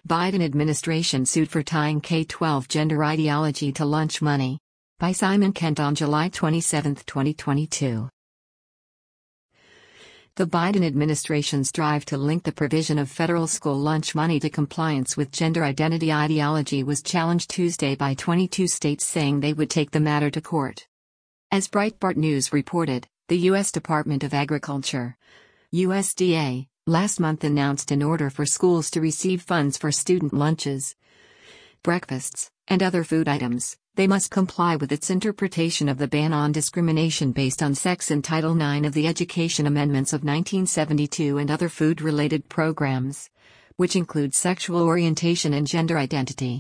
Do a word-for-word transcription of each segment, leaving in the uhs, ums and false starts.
Biden administration sued for tying K twelve gender ideology to lunch money. By Simon Kent on July twenty-seventh, twenty twenty-two. The Biden administration's drive to link the provision of federal school lunch money to compliance with gender identity ideology was challenged Tuesday by twenty-two states saying they would take the matter to court. As Breitbart News reported, the U S Department of Agriculture, U S D A, last month announced an order for schools to receive funds for student lunches, breakfasts, and other food items. They must comply with its interpretation of the ban on discrimination based on sex in Title nine of the Education Amendments of nineteen seventy-two and other food-related programs, which include sexual orientation and gender identity.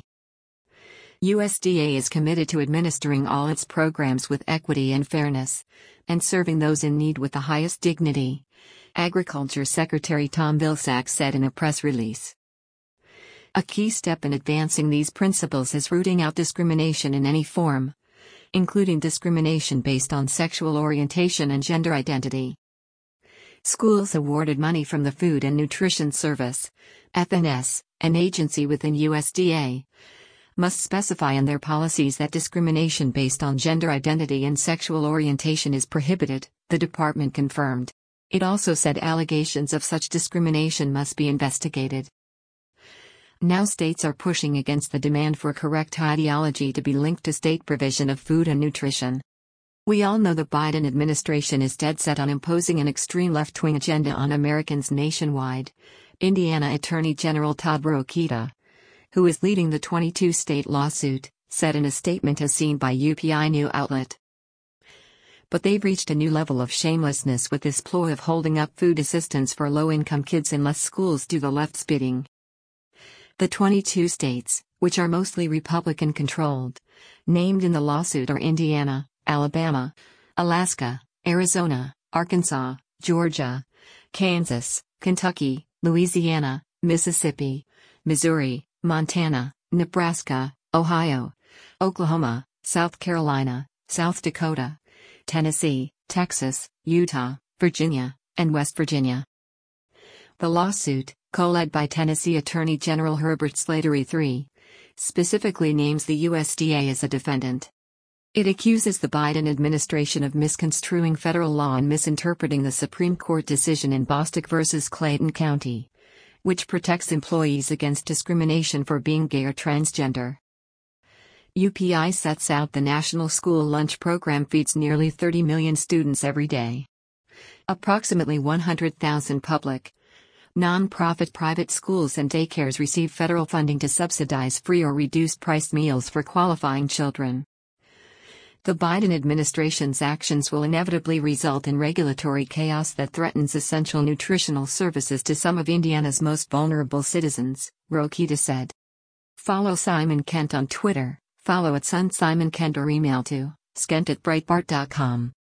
U S D A is committed to administering all its programs with equity and fairness, and serving those in need with the highest dignity, Agriculture Secretary Tom Vilsack said in a press release. A key step in advancing these principles is rooting out discrimination in any form, including discrimination based on sexual orientation and gender identity. Schools awarded money from the Food and Nutrition Service, F N S, an agency within U S D A, must specify in their policies that discrimination based on gender identity and sexual orientation is prohibited, the department confirmed. It also said allegations of such discrimination must be investigated. Now states are pushing against the demand for correct ideology to be linked to state provision of food and nutrition. We all know the Biden administration is dead set on imposing an extreme left-wing agenda on Americans nationwide, Indiana Attorney General Todd Rokita, who is leading the twenty-two state lawsuit, said in a statement as seen by U P I News outlet. But they've reached a new level of shamelessness with this ploy of holding up food assistance for low-income kids unless schools do the left's bidding. The twenty-two states, which are mostly Republican-controlled, named in the lawsuit are Indiana, Alabama, Alaska, Arizona, Arkansas, Georgia, Kansas, Kentucky, Louisiana, Mississippi, Missouri, Montana, Nebraska, Ohio, Oklahoma, South Carolina, South Dakota, Tennessee, Texas, Utah, Virginia, and West Virginia. The lawsuit, co-led by Tennessee Attorney General Herbert Slater the third, specifically names the U S D A as a defendant. It accuses the Biden administration of misconstruing federal law and misinterpreting the Supreme Court decision in Bostock versus Clayton County, which protects employees against discrimination for being gay or transgender. U P I sets out the National School Lunch Program feeds nearly thirty million students every day. Approximately one hundred thousand public, non-profit private schools and daycares receive federal funding to subsidize free or reduced-priced meals for qualifying children. The Biden administration's actions will inevitably result in regulatory chaos that threatens essential nutritional services to some of Indiana's most vulnerable citizens, Rokita said. Follow Simon Kent on Twitter, follow at Sun Simon Kent or email to skent at breitbart dot com.